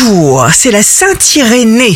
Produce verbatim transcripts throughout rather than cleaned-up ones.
jour, c'est la Saint-Irénée.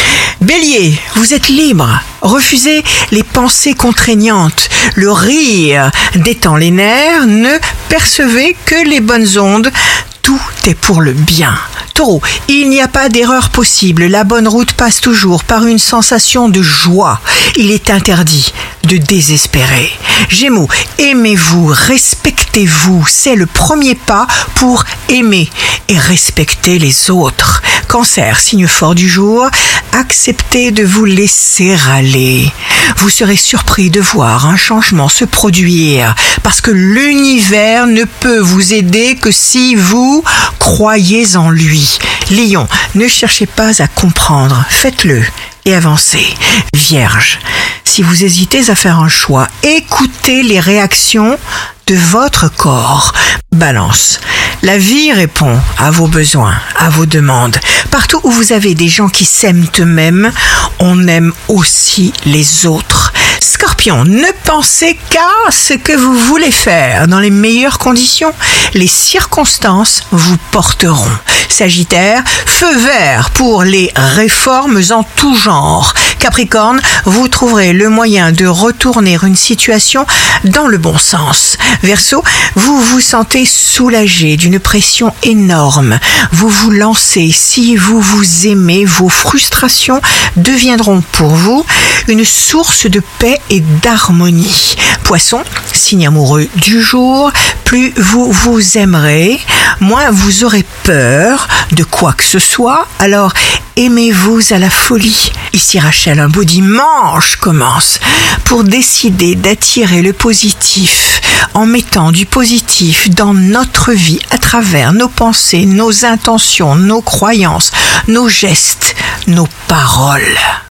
Bélier, vous êtes libre. Refusez les pensées contraignantes. Le rire détend les nerfs. Ne percevez que les bonnes ondes. Tout est pour le bien. Taureau, il n'y a pas d'erreur possible. La bonne route passe toujours par une sensation de joie. Il est interdit de désespérer. Gémeaux, aimez-vous, respectez-vous. C'est le premier pas pour aimer et respecter les autres. Cancer, signe fort du jour, acceptez de vous laisser aller. Vous serez surpris de voir un changement se produire parce que l'univers ne peut vous aider que si vous croyez en lui. Lion, ne cherchez pas à comprendre, faites-le et avancez. Vierge, si vous hésitez à faire un choix, écoutez les réactions de votre corps. Balance, la vie répond à vos besoins, à vos demandes. Partout où vous avez des gens qui s'aiment eux-mêmes, on aime aussi les autres. Scorpion, ne pensez qu'à ce que vous voulez faire dans les meilleures conditions. Les circonstances vous porteront. Sagittaire, feu vert pour les réformes en tout genre. Capricorne, vous trouverez le moyen de retourner une situation dans le bon sens. Verseau, vous vous sentez soulagé d'une pression énorme. Vous vous lancez. Si vous vous aimez, vos frustrations deviendront pour vous une source de paix et d'harmonie. Poisson, signe amoureux du jour, plus vous vous aimerez, moins vous aurez peur de quoi que ce soit, alors aimez-vous à la folie. Ici Rachel, un beau dimanche commence pour décider d'attirer le positif en mettant du positif dans notre vie à travers nos pensées, nos intentions, nos croyances, nos gestes, nos paroles.